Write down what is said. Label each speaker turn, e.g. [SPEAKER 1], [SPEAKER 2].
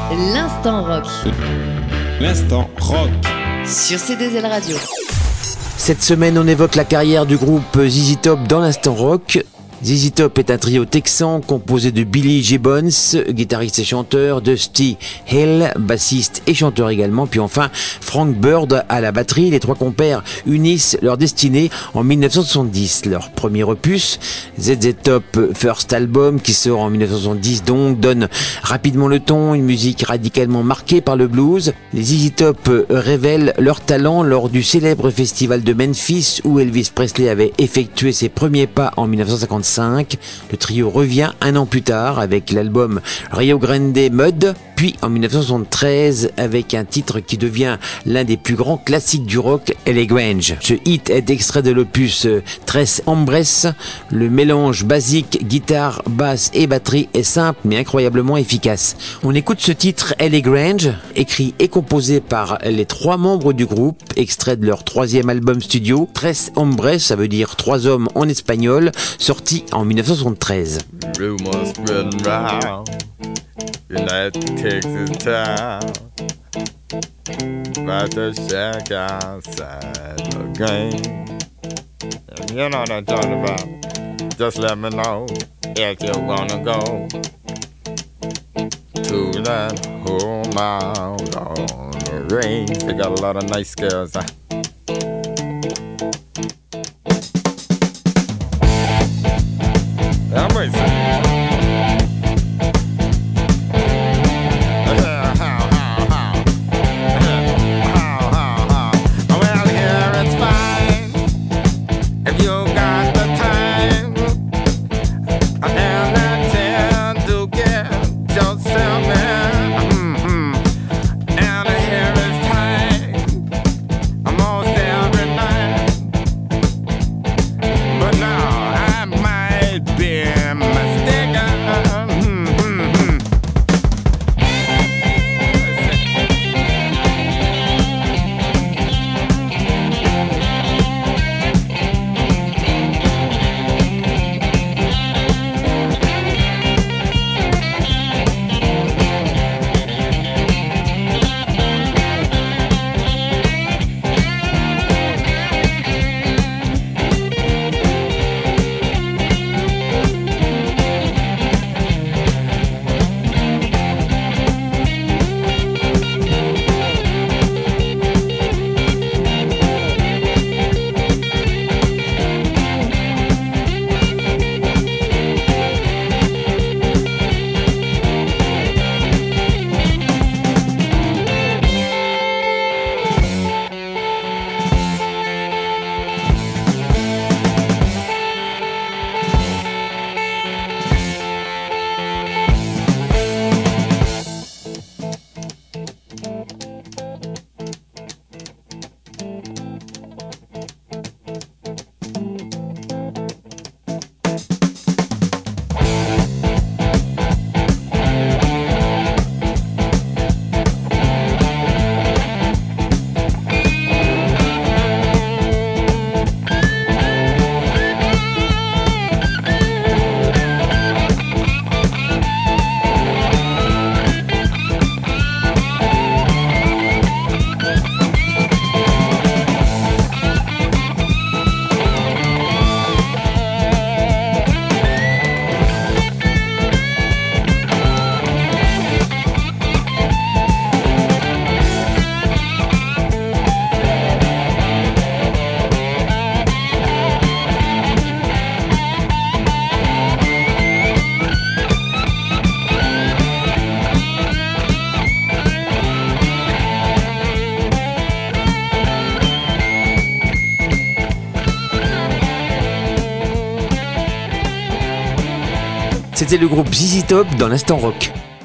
[SPEAKER 1] L'instant rock.
[SPEAKER 2] L'instant rock.
[SPEAKER 1] Sur C2L Radio.
[SPEAKER 3] Cette semaine, on évoque la carrière du groupe ZZ Top dans l'instant rock. ZZ Top est un trio texan composé de Billy Gibbons, guitariste et chanteur, Dusty Hill, bassiste et chanteur également, puis enfin Frank Bird à la batterie. Les trois compères unissent leur destinée en 1970. Leur premier opus, ZZ Top First Album, qui sort en 1970 donc, donne rapidement le ton, une musique radicalement marquée par le blues. Les ZZ Top révèlent leur talent lors du célèbre festival de Memphis où Elvis Presley avait effectué ses premiers pas en 1955. Le trio revient un an plus tard avec l'album Rio Grande Mud, puis en 1973 avec un titre qui devient l'un des plus grands classiques du rock, L.A. Grange. Ce hit est extrait de l'opus Tres Hombres. Le mélange basique guitare, basse et batterie est simple mais incroyablement efficace. On écoute ce titre L.A. Grange, écrit et composé par les trois membres du groupe, extrait de leur troisième album studio, Tres Hombres, ça veut dire trois hommes en espagnol, sorti en 1973.
[SPEAKER 4] Rumors spreading round United Texas town about the shack outside the game. And you know what I'm talking about. Just let me know if you wanna go to that home out on the range. They got a lot of nice girls. I'm racing. Well, here it's fine if you got the time and the chance to get yourself in. And here it's time almost every night. But now I might be mistaken.
[SPEAKER 3] C'était le groupe ZZ Top dans l'instant rock.